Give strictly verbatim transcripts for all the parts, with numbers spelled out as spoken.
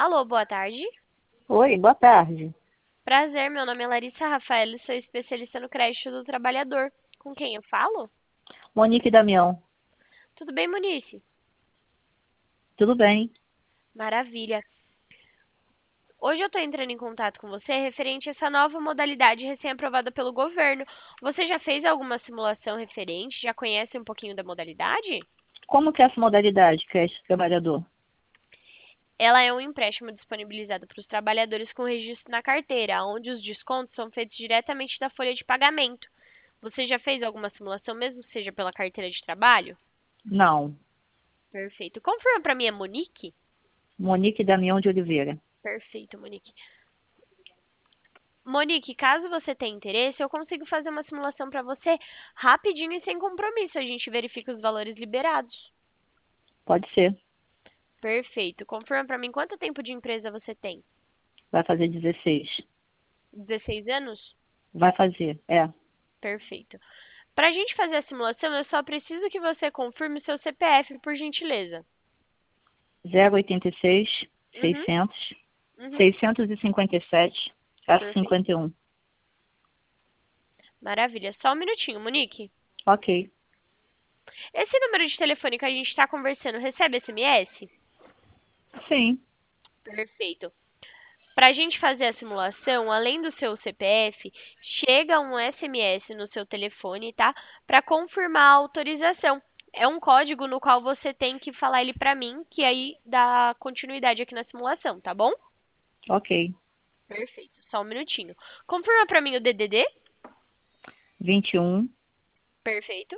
Alô, boa tarde. Oi, boa tarde. Prazer, meu nome é Larissa Rafael, sou especialista no crédito do trabalhador. Com quem eu falo? Monique Damião. Tudo bem, Munice? Tudo bem? Maravilha. Hoje eu estou entrando em contato com você referente a essa nova modalidade recém-aprovada pelo governo. Você já fez alguma simulação referente? Já conhece um pouquinho da modalidade? Como que é essa modalidade, crédito trabalhador? Ela é um empréstimo disponibilizado para os trabalhadores com registro na carteira, onde os descontos são feitos diretamente da folha de pagamento. Você já fez alguma simulação, mesmo que seja pela carteira de trabalho? Não. Perfeito. Confirma para mim, é Monique? Monique Damião de Oliveira. Perfeito, Monique. Monique, caso você tenha interesse, eu consigo fazer uma simulação para você rapidinho e sem compromisso. A gente verifica os valores liberados. Pode ser. Perfeito. Confirma para mim quanto tempo de empresa você tem? Vai fazer dezesseis. dezesseis anos? Vai fazer, é. Perfeito. Para a gente fazer a simulação, eu só preciso que você confirme o seu C P F, por gentileza. zero oitenta e seis, Uhum, seiscentos, uhum. seiscentos e cinquenta e sete, F Perfeito. cinquenta e um. Maravilha. Só um minutinho, Monique. Ok. Esse número de telefone que a gente está conversando recebe S M S? Sim. Perfeito. Para a gente fazer a simulação, além do seu C P F, chega um S M S no seu telefone, tá? Para confirmar a autorização. É um código no qual você tem que falar ele para mim, que aí dá continuidade aqui na simulação, tá bom? Ok. Perfeito. Só um minutinho. Confirma para mim o D D D. vinte e um, Perfeito.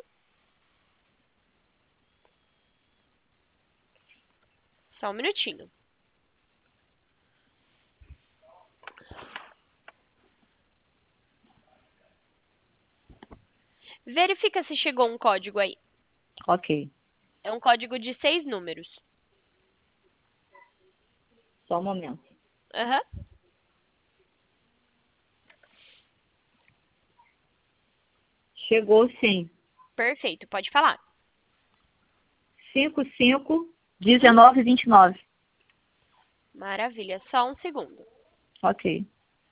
Só um minutinho. Verifica se chegou um código aí. ok. É um código de seis números. Só um momento. Aham. Chegou sim. Perfeito. Pode falar. cinco cinco, Uhum. dezenove, vinte e nove. Maravilha. Só um segundo. Ok.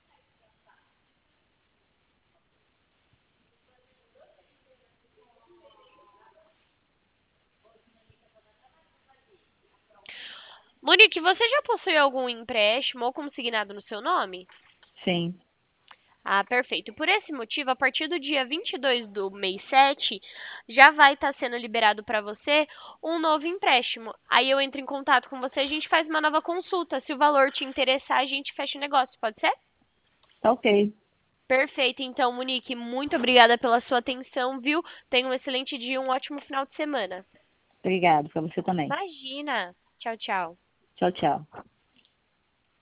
Monique, você já possui algum empréstimo ou consignado no seu nome? Sim. Ah, perfeito. Por esse motivo, a partir do dia vinte e dois do mês sete, já vai estar sendo liberado para você um novo empréstimo. Aí eu entro em contato com você, a gente faz uma nova consulta. Se o valor te interessar, a gente fecha o negócio, pode ser? Tá ok. Perfeito. Então, Monique, muito obrigada pela sua atenção, viu? Tenha um excelente dia e um ótimo final de semana. Obrigado. Para você também. Imagina! Tchau, tchau. Tchau, tchau.